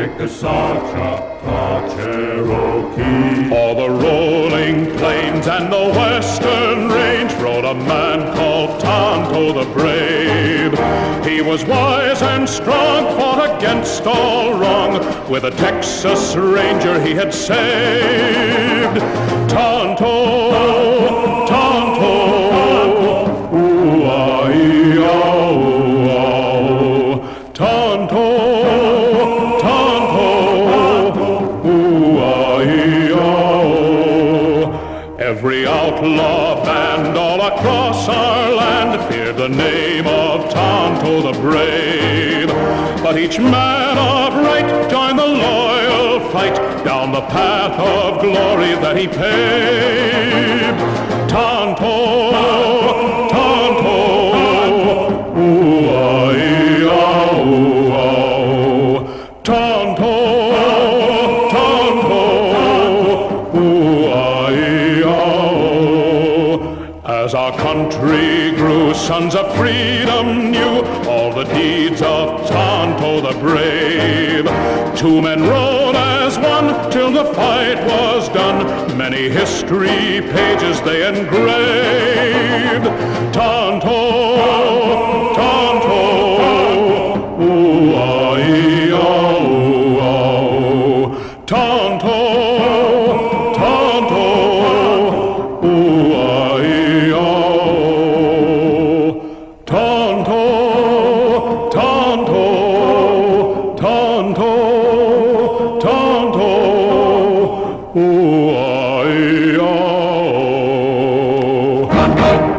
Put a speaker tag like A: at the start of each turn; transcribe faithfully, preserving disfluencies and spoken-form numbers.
A: Chickasawchoctaw, Cherokee.
B: O'er the rolling plains and the western range rode a man called Tonto the Brave. He was wise and strong, fought against all wrong. With a Texas Ranger he had saved. Tonto, Tonto, ooh-ah-ee-ah-oh-ah-oh. Tonto, Tonto, ooh-ah-ee-ah-oh. Every outlaw band all across our land feared the name of Tonto the Brave. But each man of right joined the loyal fight down the path of glory that he paved. Tonto, Tonto, ooh-ah-ee-ah-oh-ah-oh. Tonto, Tonto, ooh-ah-ee-ah-oh. As our country grew, sons of freedom knew all the deeds of Tonto the Brave. Two men rode as one till the fight was done. Many history pages they engraved. Tonto, Tonto, ooh-ah-ee-ah-oh-ah-oh. Tonto, Tonto, ooh-ah-ee-ah-oh. Tonto, Tonto, Tonto, Tonto, ooh-ah-ee-ah-oh.